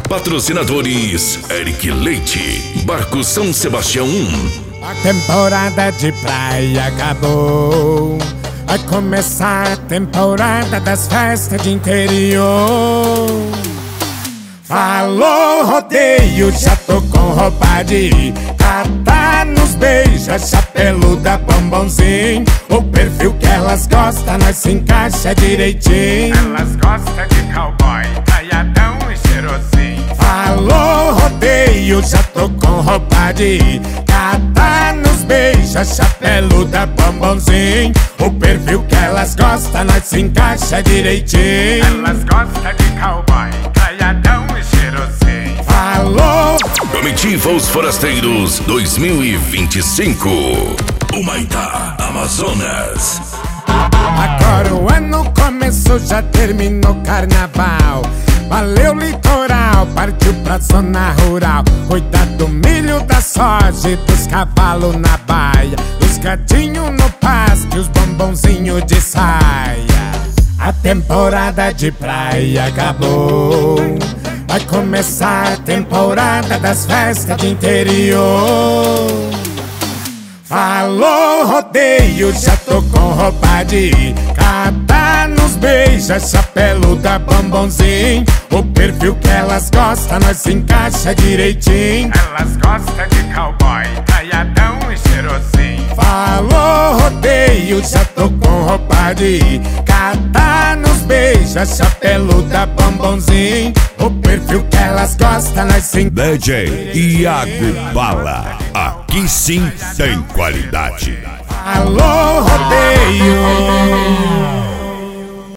Patrocinadores Eric Leite, Barco São Sebastião 1. A temporada de praia acabou. Vai começar a temporada das festas de interior. Falou rodeio, já tô com roupa de ir. Catar nos beija, chapeluda, bombonzinho. O perfil que elas gostam, nós se encaixa direitinho. Elas gostam de cowboy, caiadão e cheirosinho. Falou rodeio, já tô com roupa de ir. Catar nos beija, chapeluda, bombonzinho. O perfil que elas gostam, nós se encaixa direitinho. Elas gostam de cowboy, caiadão e cheirosinho. Falou! Comitiva Os Forasteiros 2025. Humaitá, Amazonas. Agora o ano começou, já terminou o carnaval. Valeu litoral, partiu pra zona rural. Cuidar do milho, da soja e dos cavalos na baia. Os gatinhos no pasto e os bombonzinhos de saia. A temporada de praia acabou. Vai começar a temporada das festas de interior. Falou rodeio, já tô com roupa de ir. Catar nos beija, chapeluda, bombonzinho. O perfil que elas gostam, nós se encaixa direitinho. Elas gostam de cowboy, caiadão e cheirosinho. Falou rodeio, já tô com roupa de ir. Catar nos beija, chapeluda, bombonzinho. O perfil que elas gostam, nós se encaixa DJ Iago Bala, aqui sim tem qualidade. Falou rodeio.